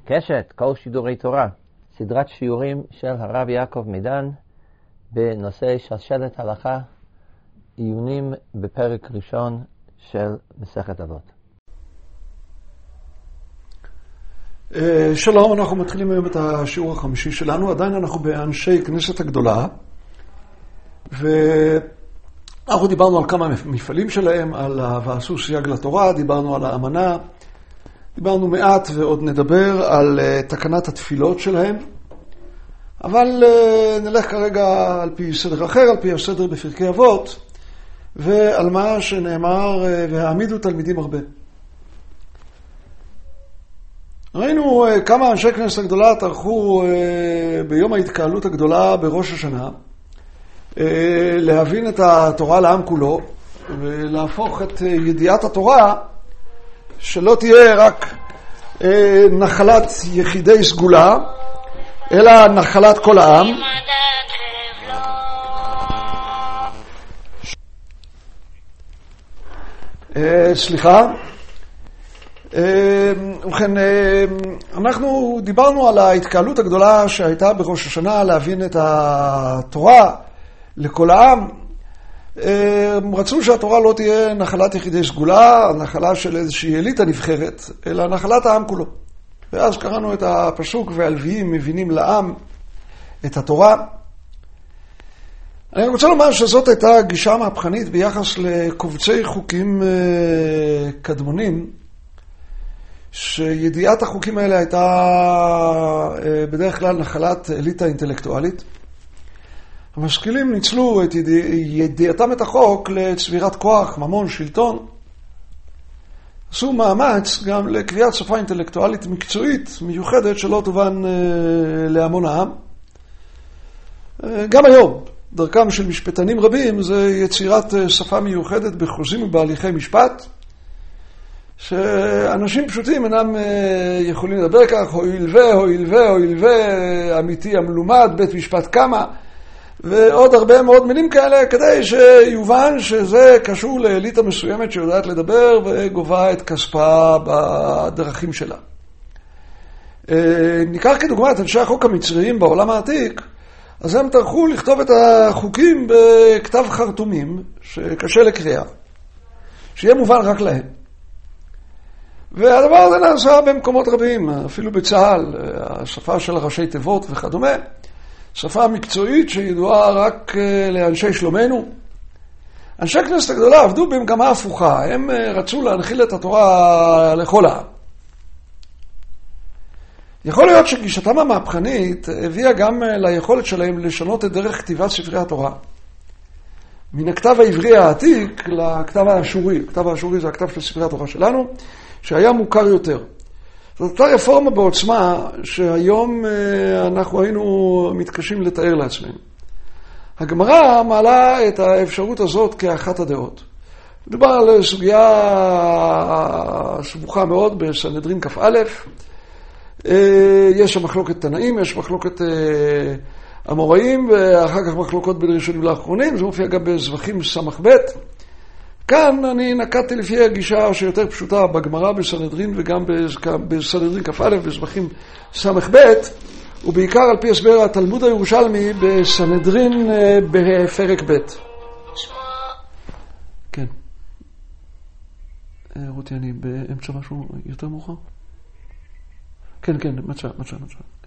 קשת, כל שידורי תורה, סדרת שיעורים של הרב יעקב מידן בנושא שלשלת הלכה, עיונים בפרק ראשון של מסכת אבות. שלום, אנחנו מתחילים היום את השיעור החמישי שלנו. עדיין אנחנו באנשי כנסת הגדולה, ואנחנו דיברנו על כמה מפעלים שלהם, על ועשו סייג לתורה, דיברנו על האמנה, דיברנו מעט ועוד נדבר על תקנת התפילות שלהם, אבל נלך כרגע על פי סדר אחר, על פי הסדר בפרקי אבות, ועל מה שנאמר והעמידו תלמידים הרבה. ראינו כמה אנשי כנסת הגדולה טרחו ביום ההתקהלות הגדולה בראש השנה להבין את התורה לעם כולו ולהפוך את ידיעת התורה שלא תהיה רק נחלת יחידי סגולה אלא נחלת כל העם. סליחה. ובכן, אנחנו דיברנו על ההתקהלות הגדולה שהייתה בראש השנה להבין את התורה לכל העם. רצו שהתורה לא תהיה נחלת יחידי סגולה, נחלה של איזושהי אליטה נבחרת, אלא נחלת העם כולו. ואז קראנו את הפסוק והלוויים מבינים לעם את התורה. אני רוצה לומר שזאת הייתה גישה מהפכנית ביחס לקובצי חוקים קדמונים, שידיעת החוקים האלה הייתה בדרך כלל נחלת אליטה אינטלקטואלית. המשכילים ניצלו את ידיעתם את החוק לצבירת כוח, ממון, שלטון. עשו מאמץ גם לקביעת שפה אינטלקטואלית מקצועית מיוחדת שלא תובן להמון העם. גם היום, דרכם של משפטנים רבים זה יצירת שפה מיוחדת בחוזים ובהליכי משפט, שאנשים פשוטים אינם יכולים לדבר כך, הואיל אמיתי המלומד, בית משפט קמה, ועוד הרבה מאוד מילים כאלה, כדי שיובן שזה קשור לאליטה מסוימת שיודעת לדבר וגובה את כספה בדרכים שלה. ניקח כדוגמה את אנשי החוק המצריים בעולם העתיק, אז הם טרחו לכתוב את החוקים בכתב חרטומים שקשה לקריאה, שיהיה מובן רק להם. והדבר הזה נעשה במקומות רבים, אפילו בצה"ל, השפה של ראשי תיבות וכדומה, שפה מקצועית שידועה רק לאנשי שלומנו. אנשי כנסת הגדולה עבדו במגמה הפוכה, הם רצו להנחיל את התורה לכל העם. יכול להיות שגישתם המהפכנית הביאה גם ליכולת שלהם לשנות את דרך כתיבת ספרי התורה. מן הכתב העברי העתיק לכתב האשורי. הכתב האשורי זה הכתב של ספרי התורה שלנו, שהיה מוכר יותר. זאת אותה רפורמה בעוצמה שהיום אנחנו היינו מתקשים לתאר לעצמנו. הגמרא מעלה את האפשרות הזאת כאחת הדעות. מדובר על סוגיה סבוכה מאוד בסנהדרין כ"א. יש מחלוקת תנאים, יש מחלוקת אמוראים, ואחר כך מחלוקות בין ראשונים לאחרונים. זה מופיע גם בזבחים סמ"ב. כאן אני נקטתי לפי הגישה שיותר פשוטה בגמרא בסנהדרין וגם בסנהדרין כ"א בזבחים סמ"ב, ובעיקר על פי הסבר התלמוד הירושלמי בסנהדרין בפרק ב'. כן. רותי, אני באמצע משהו יותר מאוחר? כן, מצא, כן.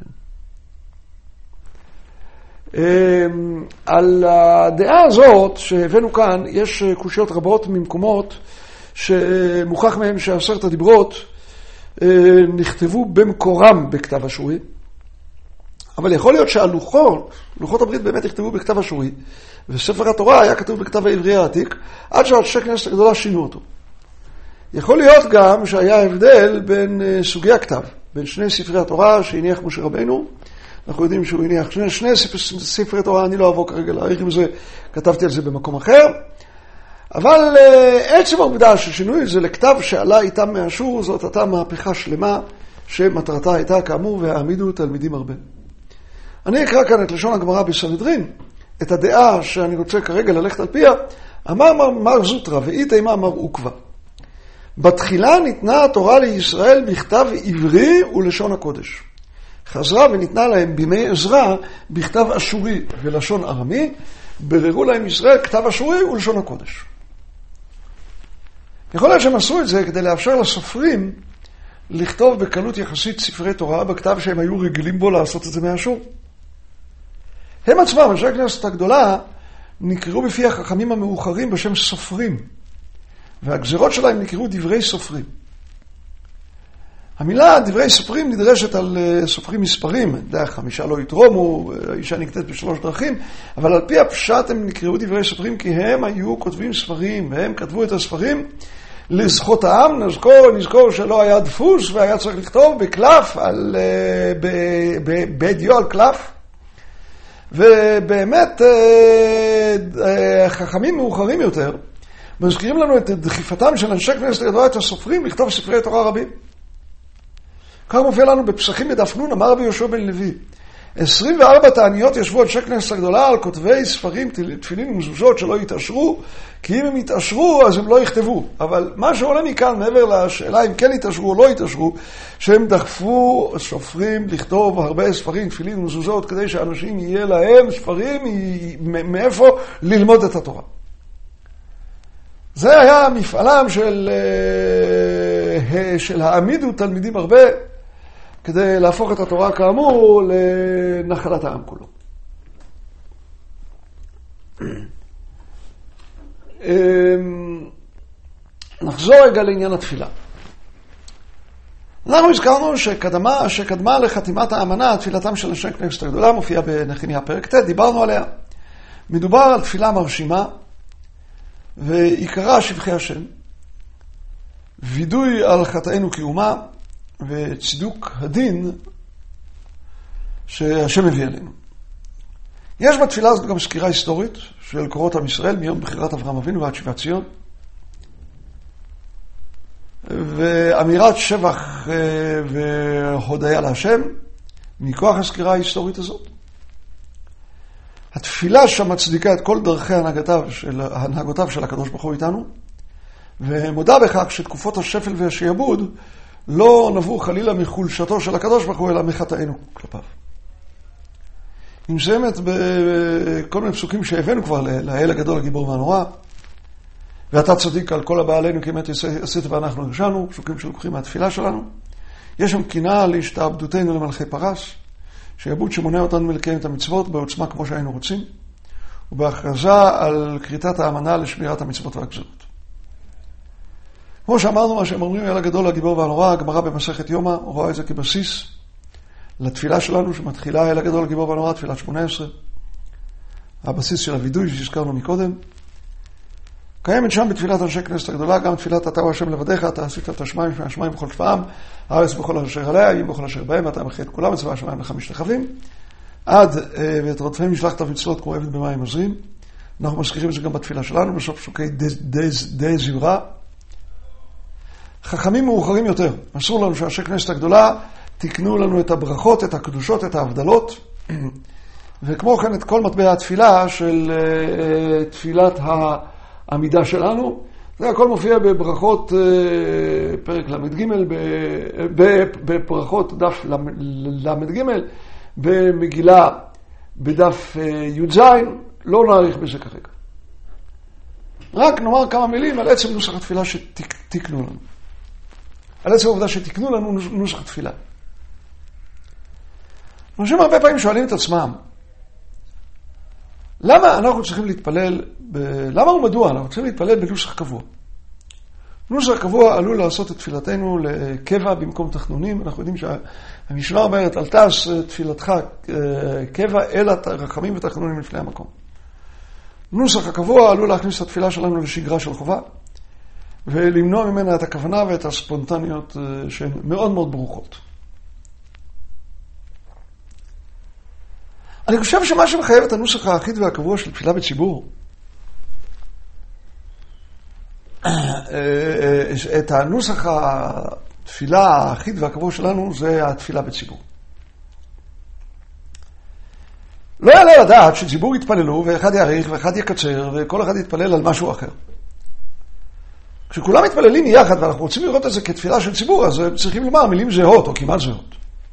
על הדעה הזאת שהבאנו כאן יש קושיות רבות ממקומות שמוכח מהם ש10 הדיברות נכתבו במקורם בכתב אשורי, אבל יכול להיות לוחות הברית באמת נכתבו בכתב אשורי, וספר התורה היה כתוב בכתב העברי העתיק, עד שאנשי כנסת הגדולה שינו אותו. יכול להיות גם שהיה הבדל בין סוגי הכתב, בין שני ספרי התורה שהניח משה רבנו. אנחנו יודעים שהוא הניח שני ספרי תורה, אני לא אבוא כרגע להעריך עם זה, כתבתי על זה במקום אחר. אבל עצם העובדה ששינו את זה לכתב שעלה איתם מאשור, זאת הייתה מהפכה שלמה, שמטרתה הייתה כאמור, והעמידו תלמידים הרבה. אני אקרא כאן את לשון הגמרא בסנהדרין, את הדעה שאני רוצה כרגע ללכת על פיה. אמר מר זוטרא ואית אימה מר עוקבא. בתחילה ניתנה התורה לישראל בכתב עברי ולשון הקודש. חזרה וניתנה להם בימי עזרא בכתב אשורי ולשון ארמי, בררו להם ישראל כתב אשורי ולשון הקודש. יכול להיות שהם עשו את זה כדי לאפשר לסופרים לכתוב בקלות יחסית ספרי תורה בכתב שהם היו רגילים בו לעשות את זה מאשור. הם עצמם, אנשי הכנסת הגדולה, נקראו בפי החכמים המאוחרים בשם סופרים, והגזירות שלהם נקראו דברי סופרים. המילה דברי סופרים נדרשת על סופרים מספרים, דרך 5 לא יתרומו, האישה נקטית ב3 דרכים, אבל על פי הפשט הם נקראו דברי סופרים כי הם היו כותבים ספרים, והם כתבו את הספרים לזכות העם. נזכור שלא היה דפוס והיה צריך לכתוב בקלף, בדיו על קלף, ובאמת חכמים מאוחרים יותר מזכירים לנו את דחיפתם של אנשי כנסת הגדולה את הסופרים לכתוב ספרי תורה רבים. כך מופיע לנו בפסחים בדף נ', אמר רבי יהושע בן לוי, 24 תעניות ישבו אנשי כנסת הגדולה על כותבי ספרים, תפילין ומזוזות שלא יתעשרו, כי אם הם יתעשרו אז הם לא יכתבו. אבל מה שעולה מכאן מעבר לשאלה אם כן יתעשרו או לא יתעשרו, שהם דחפו סופרים לכתוב הרבה ספרים, תפילין ומזוזות, כדי שאנשים יהיה להם ספרים מאיפה ללמוד את התורה. זה היה מפעלם של העמידו תלמידים הרבה, כדי להפוך את התורה כאמור לנחלת העם כולו. נחזור רגע לעניין התפילה. אנחנו הזכרנו שקדמה לחתימת האמנה, תפילתם של אנשי כנסת הגדולה, מופיעה בנחמיה פרק ט', דיברנו עליה. מדובר על תפילה מרשימה, ועיקרה שבחי השם, וידוי על חטאינו כאומה, וצידוק הדין שהשם מביא אלינו. יש בתפילה הזאת גם סקירה היסטורית של קורות עם ישראל מיום בחירת אברהם אבינו ועד שיבת ציון, ואמירת שבח והודיה להשם מכוח הסקירה ההיסטורית הזאת. התפילה שמצדיקה את כל דרכי הנהגותיו של הקדוש ברוך הוא איתנו, ומודה בכך שתקופות השפל והשיעבוד לא נבעו חלילה מחולשתו של הקדוש ברוך הוא, אלא מחטאינו כלפיו. היא מסיימת בכל מיני פסוקים שהבאנו כבר לאל הגדול הגיבור והנורא, ואתה צדיק על כל הבעלינו כי אמת עשית ואנחנו הרשענו, פסוקים שלוקחים מהתפילה שלנו. יש שם קינה להשתעבדותנו למלכי פרס, שיעבוד שמונע אותנו מלקיים את המצוות בעוצמה כמו שהיינו רוצים, ובהכרזה על כריתת האמנה לשמירת המצוות והגזרות. כמו שאמרנו, מה שהם אומרים אל הגדול הגיבור והנורא, הגמרא במסכת יומא רואה את זה כבסיס לתפילה שלנו, שמתחילה אל הגדול הגיבור והנורא, תפילת 18, הבסיס של הוידוי שהזכרנו מקודם. קיימת שם בתפילת אנשי כנסת הגדולה גם תפילת אתה הוא השם לבדיך, אתה עשית את השמיים והשמיים בכל שפעם, הארץ בכל אשר עליה, ים בכל אשר בהם, אתה מכריע את כולם, מצווה השמיים לך משתחווים, עד ואת רודפיהם משלחת וצלות כמו עבד במים מזרים. אנחנו מזכירים את זה גם בתפילה שלנו, בסוף פסוקי די זמרה. חכמים מאוחרים יותר, אסור לנו שאנשי כנסת הגדולה תקנו לנו את הברכות, את הקדושות, את ההבדלות, וכמו כן את כל מטבע התפילה של תפילת העמידה שלנו. זה הכל מופיע בברכות פרק למד ג' בברכות דף למד ג' במגילה בדף י"ז, לא נאריך בזה כרגע. רק נאמר כמה מילים על עצם נוסח התפילה שתקנו לנו. על עצם העובדה שתקנו לנו נוסח התפילה. אנשים הרבה פעמים שואלים את עצמם, למה אנחנו צריכים להתפלל, למה ומדוע אנחנו צריכים להתפלל בנוסח קבוע? נוסח קבוע עלול לעשות את תפילתנו לקבע במקום תחנונים. אנחנו יודעים שהמשנה אומרת, אל תעש תפילתך קבע, אלא רחמים ותחנונים לפני המקום. נוסח הקבוע עלול להכניס את התפילה שלנו לשגרה של חובה, ולמנוע ממנה את הכוונה ואת הספונטניות שהן מאוד מאוד ברוכות. אני חושב שמה שמחייב את הנוסח האחיד והקבוע של תפילה בציבור, את הנוסח התפילה האחיד והקבוע שלנו, זה התפילה בציבור. לא יעלה לדעת שציבור יתפללו ואחד יאריך ואחד יקצר וכל אחד יתפלל על משהו אחר. כשכולם מתפללים יחד ואנחנו רוצים לראות את זה כתפילה של ציבור, אז צריכים לומר מילים זהות או כמעט זהות.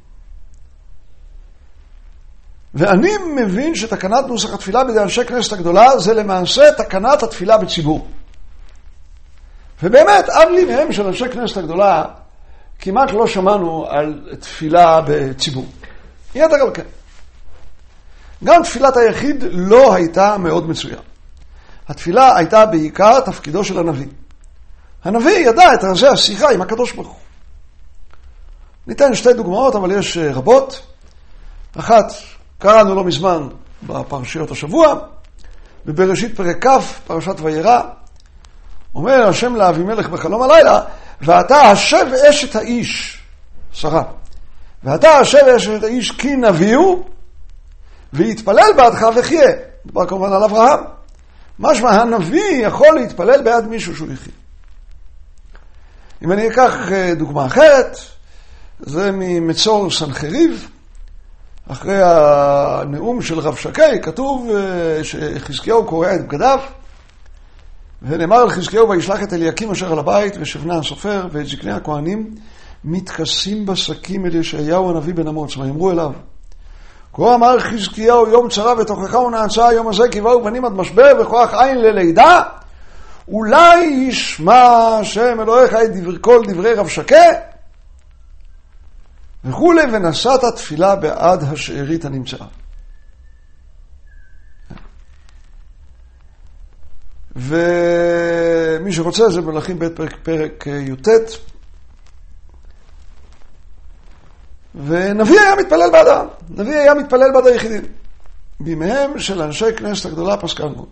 ואני מבין שתקנת נוסח התפילה בידי אנשי כנסת הגדולה זה למעשה תקנת התפילה בציבור. ובאמת, עד לימיהם של אנשי כנסת הגדולה, כמעט לא שמענו על תפילה בציבור. יתר על כן. גם תפילת היחיד לא הייתה מאוד מצויה. התפילה הייתה בעיקר תפקידו של הנביא. הנביא ידע את רזי השיחה עם הקדוש ברוך הוא. ניתן שתי דוגמאות, אבל יש רבות. אחת, קראנו לא מזמן בפרשיות השבוע, בבראשית פרק כ', פרשת וירא, אומר השם לאבימלך בחלום הלילה, ואתה השב אשת האיש, שרה, ואתה השב אשת האיש כי נביאו, ויתפלל בעדך וחיה. דבר כמובן על אברהם. משמע הנביא יכול להתפלל בעד מישהו שהוא יחיה. אם אני אקח דוגמה אחרת, זה ממצור סנחריב, אחרי הנאום של רב שקי, כתוב שחזקיהו קורע את בגדיו, ונאמר על חזקיהו וישלח את אליקים אשר על הבית ושבנה הסופר ואת זקני הכהנים מתכסים בשקים אל ישעיהו הנביא בן אמוץ ויאמרו אליו כה אמר חזקיהו יום צרה ותוכחה ונאצה היום הזה כי באו בנים עד משבר וכוח עין ללידה אולי ישמע השם אלוהיך את כל דברי רב שקי וכולי ונשאת תפילה בעד השארית הנמצאה. ומי שרוצה זה מלכים בית פרק י"ט. ונביא היה מתפלל בעדם. נביא היה מתפלל בעד היחידים. בימיהם של אנשי כנסת הגדולה פסקה גבול.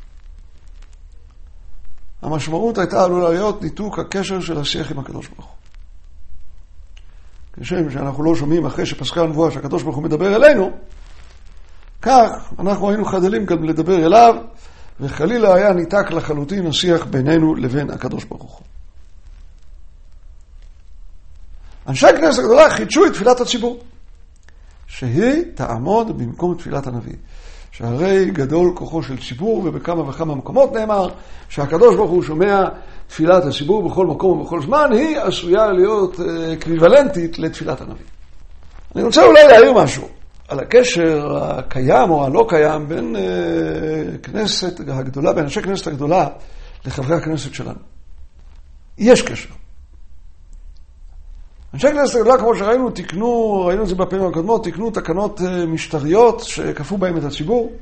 המשמעות הייתה עלולה להיות ניתוק הקשר של השיח עם הקדוש ברוך הוא. כשם שאנחנו לא שומעים אחרי שפסקה נבואה שהקדוש ברוך הוא מדבר אלינו, כך אנחנו היינו חדלים גם לדבר אליו, וחלילה היה ניתק לחלוטין השיח בינינו לבין הקדוש ברוך הוא. אנשי כנסת הגדולה חידשו את תפילת הציבור, שהיא תעמוד במקום תפילת הנביא. שהרי גדול כוחו של ציבור, ובכמה וכמה מקומות נאמר שהקדוש ברוך הוא שומע תפילת הציבור בכל מקום ובכל זמן, היא עשויה להיות אקוויוולנטית לתפילת הנביא. אני רוצה אולי להעיר משהו על הקשר הקיים או הלא קיים בין כנסת הגדולה, בין אנשי כנסת הגדולה לחברי הכנסת שלנו. יש קשר. אנשי כנסת הגדולה, כמו שראינו, ראינו את זה בפעמים הקודמות, תקנו תקנות משטריות שכפו בהם את הציבור.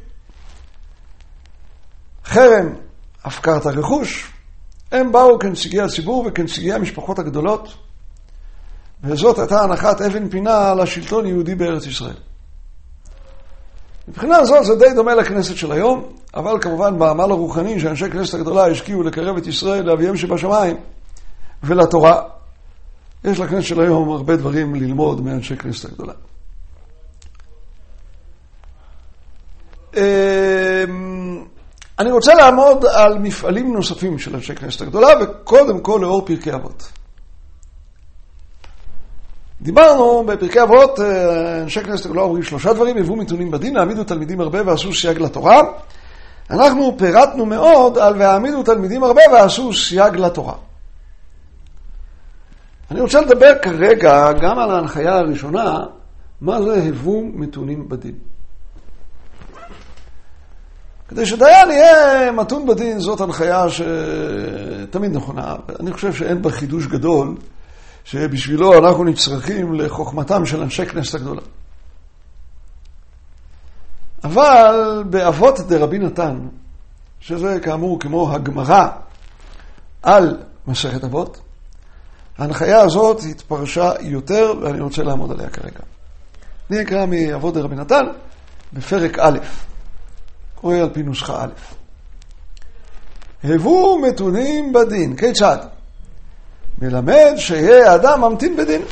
חרם, הפקרת הרכוש, הם באו כנציגי הציבור וכנציגי המשפחות הגדולות, וזאת הייתה הנחת אבן פינה על השלטון יהודי בארץ ישראל. מבחינה זאת זה די דומה לכנסת של היום, אבל כמובן בעמל הרוחני שאנשי כנסת הגדולה השקיעו לקרב את ישראל לאביהם שבשמיים ולתורה. יש לכנסת של היום הרבה דברים ללמוד מאנשי כנסת הגדולה. אני רוצה לעמוד על מפעלים נוספים של אנשי כנסת הגדולה, וקודם כל לאור פרקי אבות. דיברנו בפרקי אבות, אנשי כנסת הגדולה אומרים 3 דברים, הביאו מתונים בדין, העמידו תלמידים הרבה ועשו סייג לתורה. אנחנו פירטנו מאוד על והעמידו תלמידים הרבה ועשו סייג לתורה. אני רוצה לדבר כרגע גם על ההנחיה הראשונה, מה זה הביאו מתונים בדין. כדי שדיין יהיה מתון בדין, זאת הנחיה שתמיד נכונה. אני חושב שאין בה חידוש גדול, שבשבילו אנחנו נצרכים לחוכמתם של אנשי כנסת הגדולה. אבל באבות דרבי נתן, שזה כאמור כמו הגמרא על מסכת אבות, ההנחיה הזאת התפרשה יותר, ואני רוצה לעמוד עליה כרגע. אני אקרא מאבות דרבי נתן בפרק א', קורא על פי נוסחה א'. הביאו מתונים בדין, כיצד? מלמד שיהיה האדם ממתין בדין.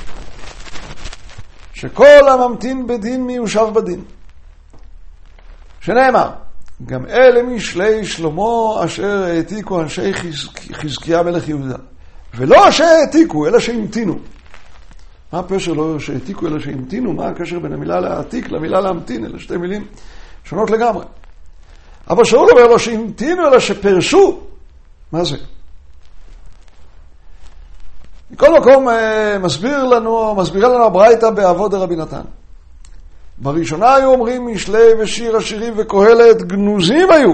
שכל הממתין בדין מיושב בדין. שנאמר, גם אלה משלי שלמה אשר העתיקו אנשי חזקיה מלך יהודה. ולא שהעתיקו, אלא שהמתינו. מה הפשר לא שהעתיקו, אלא שהמתינו? מה הקשר בין המילה להעתיק למילה להמתין? אלה 2 מילים שונות לגמרי. אבל שאול אומר לא שהמתינו, אלא שפרשו. מה זה? מכל מקום מסבירה לנו הברייתא באבות דרבי נתן. בראשונה היו אומרים משלי ושיר השירים וקהלת גנוזים היו.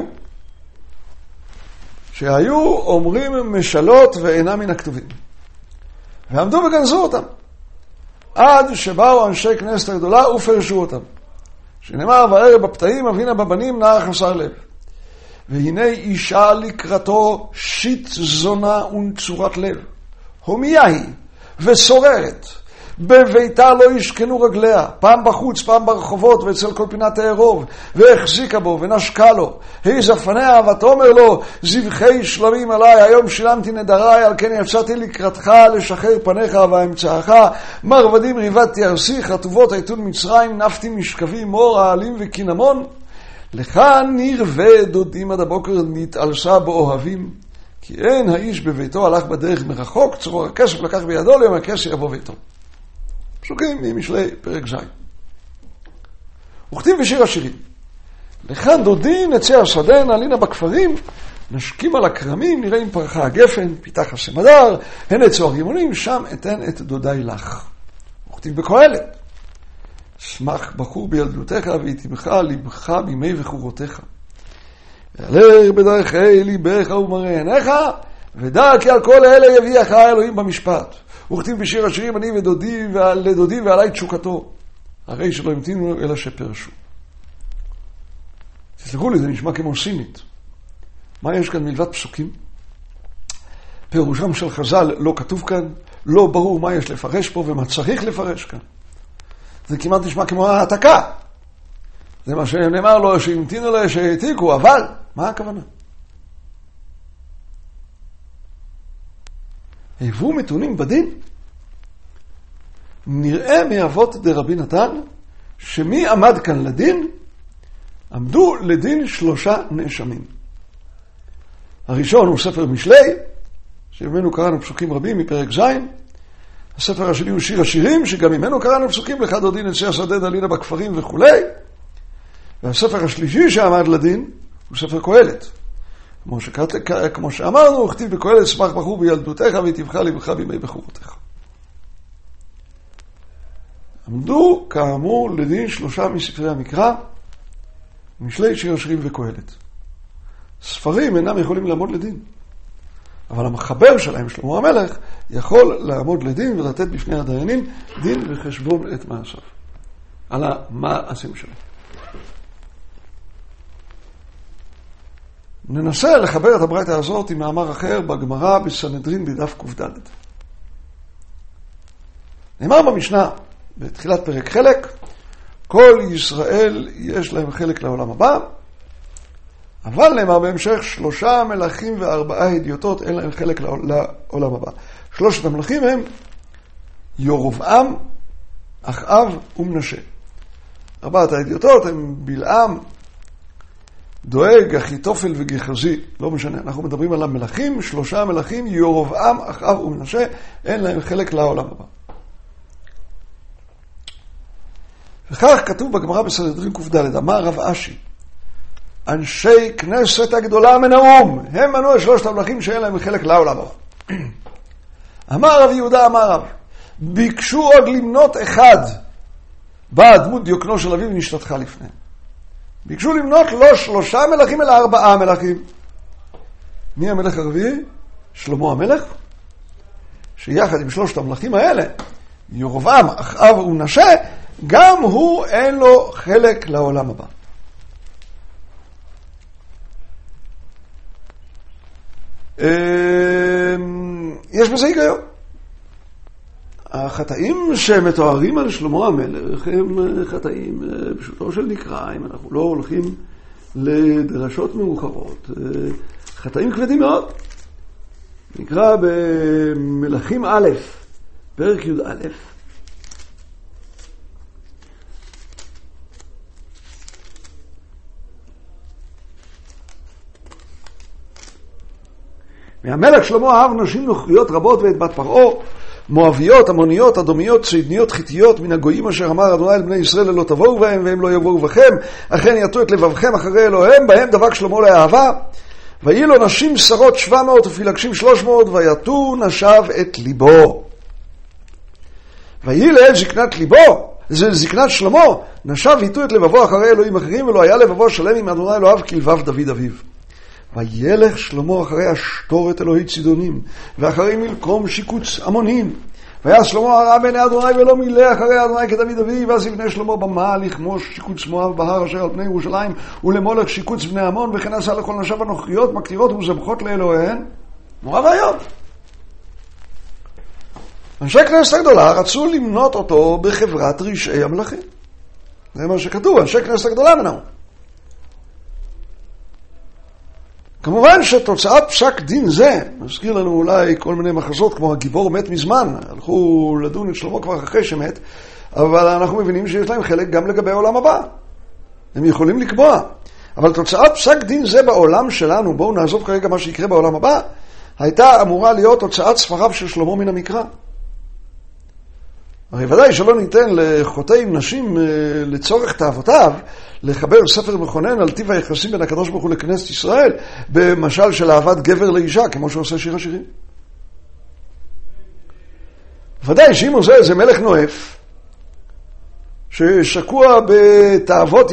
שהיו אומרים משלות ואינם מן הכתובים. ועמדו וגנזו אותם. עד שבאו אנשי כנסת הגדולה ופרשו אותם. שנאמר וערב בפתאים אבינה בבנים נער חסר לב. והנה אישה לקראתו שיט זונה ונצורת לב. הומיה היא וסוררת. בביתה לא ישכנו רגליה, פעם בחוץ, פעם ברחובות ואצל כל פינת הערוב, והחזיקה בו ונשקה לו. היא זפניה ותאמר לו, זבחי שלמים עליי, היום שילמתי נדריי, על כן יצאתי לקראתך לשחרר פניך ואמצעך, מרבדים ריבדתי ארסי, חטובות עיתון מצרים, נפתי משכבי מור, העלים וקינמון. לכאן נרווה דודים עד הבוקר נתעלסה באוהבים, כי אין האיש בביתו הלך בדרך מרחוק, צרור הכסף לקח בידו, ליום הכסף יבוא ביתו. פסוקים ממשלי פרק ז'. וכתיב בשיר השירים. לכאן דודי נצא השדה, נעלינה בכפרים, נשקים על הכרמים, נראה אם פרחה הגפן, פיתח הסמדר, הנה צוהר רימונים, שם אתן את דודי לך. וכתיב בקהלת. שמח בחור בילדותך ויתימך לבך בימי וחורותיך. ועלר בדרכי ליבך ומראה עיניך, ודע כי על כל אלה יביאך האלוהים במשפט. וכתיב בשיר השירים אני ולדודי ועלי תשוקתו. הרי שלא המתינו אלא שפרשו. תסלחו לי, זה נשמע כמו סינית. מה יש כאן מלבד פסוקים? פירושם של חז"ל לא כתוב כאן, לא ברור מה יש לפרש פה ומה צריך לפרש כאן. זה כמעט נשמע כמו העתקה. זה מה שנאמר לו שהמתינו לה שהעתיקו, אבל מה הכוונה? היוו מתונים בדין? נראה מאבות דרבי נתן שמי עמד כאן לדין? עמדו לדין 3 נאשמים. הראשון הוא ספר משלי, שממנו קראנו פסוקים רבים מפרק ז'. הספר השני הוא שיר השירים, שגם ממנו קראנו פסוקים לך דודי נצא השדה דלינה בכפרים וכו'. והספר השלישי שעמד לדין הוא ספר קהלת. כמו שאמרנו, וכתיב בקהלת שמח בחור בילדותך ויתימך לבך בימי בחורותיך. עמדו כאמור לדין 3 מספרי המקרא, משלי שיר השירים וקהלת. ספרים אינם יכולים לעמוד לדין, אבל המחבר שלהם שלמה המלך יכול לעמוד לדין ולתת בפני הדיינים דין וחשבון את מעשיו על המעשים שלהם. ננסה לחבר את הברייתא הזאת עם מאמר אחר בגמרא בסנהדרין בדף ק"ד. נאמר במשנה בתחילת פרק חלק, כל ישראל יש להם חלק לעולם הבא, אבל נאמר בהמשך 3 מלכים ו4 הדיוטות אין להם חלק לעולם הבא. 3 המלכים הם ירבעם, אחאב ומנשה. 4 ההדיוטות הם בלעם, דואג, אחיתופל וגחזי, לא משנה, אנחנו מדברים על המלכים, 3 מלכים, ירבעם, אחאב ומנשה, אין להם חלק לעולם הבא. וכך כתוב בגמרא בסנהדרין ק"ד, אמר רב אשי, אנשי כנסת הגדולה מן האום, הם מנו 3 המלכים שאין להם חלק לעולם הבא. אמר רב יהודה, אמר רב, ביקשו עוד למנות אחד, בא דמות דיוקנו של אביו ונשתתך לפניהם. ביקשו למנות לא 3 מלכים אלא 4 מלכים. מי המלך הרביעי? שלמה המלך, שיחד עם 3 המלכים האלה, ירבעם, אחאב ומנשה, גם הוא אין לו חלק לעולם הבא. יש בזה היגיון. החטאים שמתוארים על שלמה המלך הם חטאים פשוטו של נקרא, אם אנחנו לא הולכים לדרשות מאוחרות. חטאים כבדים מאוד. נקרא במלכים א', פרק י"א. מהמלך שלמה אהב נשים נוכריות רבות ואת בת פרעה, מואביות, עמוניות, אדומיות, צידניות, חיתיות, מן הגויים אשר אמר אדוני אל בני ישראל לא תבואו בהם והם לא יבואו בכם, אכן יטו את לבבכם אחרי אלוהיהם, בהם דבק שלמה לאהבה. ויהי לו נשים שרות 700 ופילגשים 300 ויטו נשב את ליבו. ויהי לעת זקנת ליבו, זה זקנת שלמה, נשב ויטו את לבבו אחרי אלוהים אחרים, ולא היה לבבו שלם עם אדוני אלוהיו כלבב דוד אביו. וילך שלמה אחרי אשתורת אלוהי צידונים, ואחרי מלקום שיקוץ עמונים. והיה שלמה הרע בעיני אדוני ולא מילא אחרי אדוני כדוד אביו, ואז יבנה שלמה במה לכמוש שיקוץ מואב בהר אשר על פני ירושלים, ולמולך שיקוץ בני עמון, וכן עשה לכל נשיו הנוכריות מקטירות וזבחות לאלוהיהן. נורא ואיום. אנשי כנסת הגדולה רצו למנות אותו בחברת רשעי המלכים. זה מה שכתוב, אנשי כנסת הגדולה מנהו. כמובן שתוצאת פסק דין זה, מזכיר לנו אולי כל מיני מחזות כמו הגיבור מת מזמן, הלכו לדון את שלמה כבר אחרי שמת, אבל אנחנו מבינים שיש להם חלק גם לגבי העולם הבא. הם יכולים לקבוע. אבל תוצאת פסק דין זה בעולם שלנו, בואו נעזוב כרגע מה שיקרה בעולם הבא, הייתה אמורה להיות תוצאת ספריו של שלמה מן המקרא. הרי ודאי שלא ניתן לחוטאים נשים לצורך תאוותיו לחבר ספר מכונן על טיב היחסים בין הקדוש ברוך הוא לכנסת ישראל במשל של אהבת גבר לאישה, כמו שעושה שיר השירים. ודאי שאם עושה איזה מלך נואף ששקוע בתאוות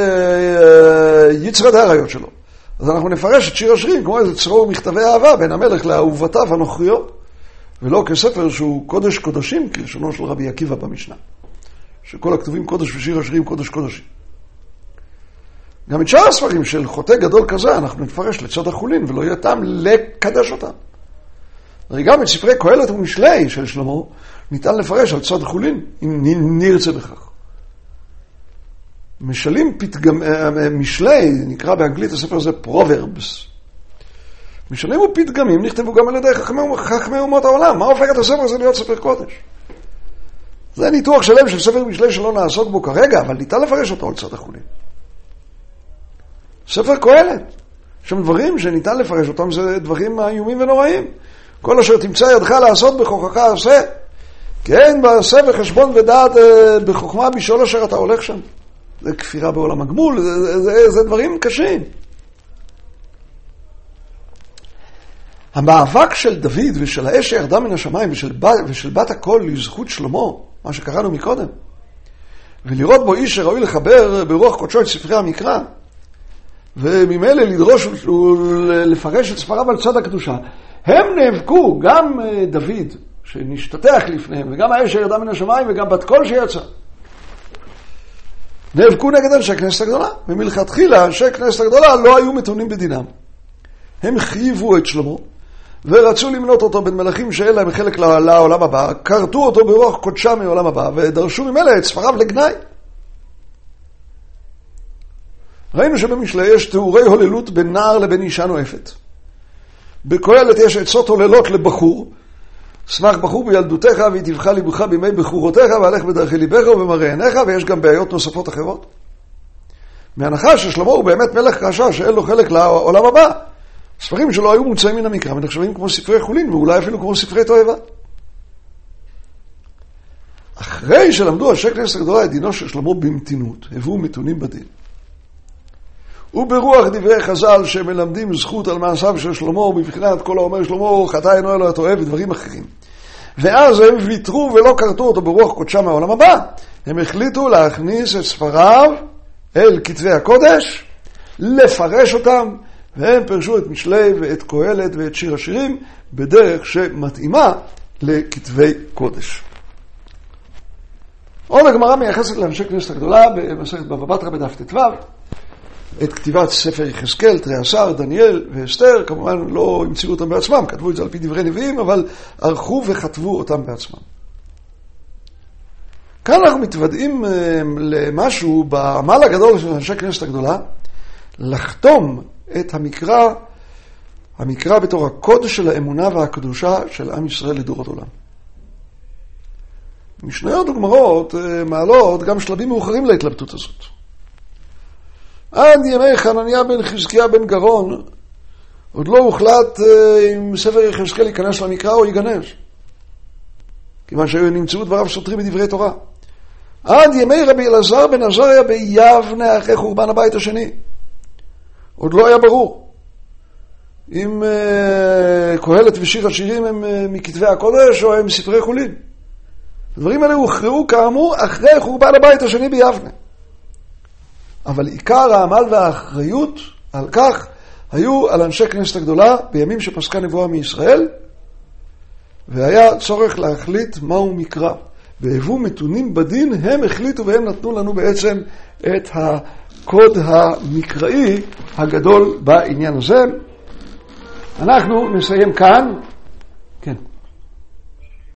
יצרת האריות שלו, אז אנחנו נפרש את שיר השירים כמו איזה צרור מכתבי אהבה בין המלך לאהובתיו הנוכריות, ולא כספר שהוא קודש קודשים, כלשונו של רבי עקיבא במשנה. שכל הכתובים קודש ושיר השירים קודש קודשים. גם את שאר הספרים של חוטא גדול כזה אנחנו נפרש לצד החולין, ולא יהיה טעם לקדש אותם. הרי גם את ספרי קהלת ומשלי של שלמה ניתן לפרש על צד החולין, אם נרצה בכך. משלים משלי, נקרא באנגלית הספר הזה פרוברבס. משלים ופתגמים נכתבו גם על ידי חכמי אומות העולם. מה הופך את הספר הזה להיות ספר קודש? זה ניתוח שלם של ספר משלי שלא נעסוק בו כרגע, אבל ניתן לפרש אותו על צד החולין. ספר קהלת, שם דברים שניתן לפרש אותם, זה דברים איומים ונוראים. כל אשר תמצא ידך לעשות בכוחך עשה. כן, בעשה וחשבון ודעת בחוכמה בשאול אשר אתה הולך שם. זה כפירה בעולם הגמול, זה דברים קשים. המאבק של דוד ושל האש שירדה מן השמיים ושל בת הקול לזכות שלמה, מה שקראנו מקודם, ולראות בו איש שראוי לחבר ברוח קודשו את ספרי המקרא, וממילא לדרוש ולפרש את ספריו על צד הקדושה, הם נאבקו, גם דוד שנשתתח לפניהם, וגם האש שירדה מן השמיים, וגם בת קול שיצא. נאבקו נגד אנשי כנסת הגדולה. ומלכתחילה אנשי כנסת הגדולה לא היו מתונים בדינם. הם חייבו את שלמה, ורצו למנות אותו בין מלכים שאין להם חלק לעולם הבא, קרתו אותו ברוח קודשה מעולם הבא, ודרשו ממילא את ספריו לגנאי. ראינו שבמשלי יש תיאורי הוללות בין נער לבין אישה נואפת. בקהלת יש עצות הוללות לבחור, שמח בחור בילדותך והתבחה ליבך בימי בחורותיך והלך בדרכי ליבך ובמראה עיניך, ויש גם בעיות נוספות אחרות. מהנחה ששלמה הוא באמת מלך רשע שאין לו חלק לעולם הבא, ספרים שלו היו מוצאים מן המקרא ונחשבים כמו ספרי חולין, ואולי אפילו כמו ספרי תועבה. אחרי שלמדו אנשי כנסת הגדולה את דינו של שלמה במתינות, הביאו מתונים בדין. וברוח דברי חז"ל שמלמדים זכות על מעשיו של שלמה, ובבחינת כל האומר שלמה חטא אינו אלא הטועה ודברים אחרים. ואז הם ויתרו ולא קרתו אותו ברוח קודשה מהעולם הבא. הם החליטו להכניס את ספריו אל כתבי הקודש, לפרש אותם, והם פרשו את משלי ואת קהלת ואת שיר השירים בדרך שמתאימה לכתבי קודש. עוד הגמרא מייחסת לאנשי כנסת הגדולה במסכת בבא בתרא בדף ט"ו את כתיבת ספר יחזקאל, תריעשר, דניאל ואסתר. כמובן לא המציאו אותם בעצמם, כתבו את זה על פי דברי נביאים, אבל ערכו וכתבו אותם בעצמם. כאן אנחנו מתוודעים למשהו בעמל הגדול של אנשי כנסת הגדולה, לחתום את המקרא בתור הקודש של האמונה והקדושה של עם ישראל לדורות עולם. משניות וגמרות מעלות גם שלבים מאוחרים להתלבטות הזאת. עד ימי חנניה בן חזקיה בן גרון עוד לא הוחלט אם ספר יחזקאל ייכנס למקרא או ייגנז, כיוון שנמצאו דבריו סותרים בדברי תורה. עד ימי רבי אלעזר בן עזריה ביבנה אחרי חורבן הבית השני עוד לא היה ברור אם קהלת ושיר השירים הם מכתבי הקודש או הם ספרי חולין. הדברים האלה הוכרעו כאמור אחרי חורבן הבית השני ביבנה. אבל עיקר העמל והאחריות על כך היו על אנשי כנסת הגדולה בימים שפסקה נבואה מישראל, והיה צורך להחליט מהו מקרא. והיוו מתונים בדין, הם החליטו והם נתנו לנו בעצם את הקוד המקראי הגדול בעניין הזה. אנחנו נסיים כאן.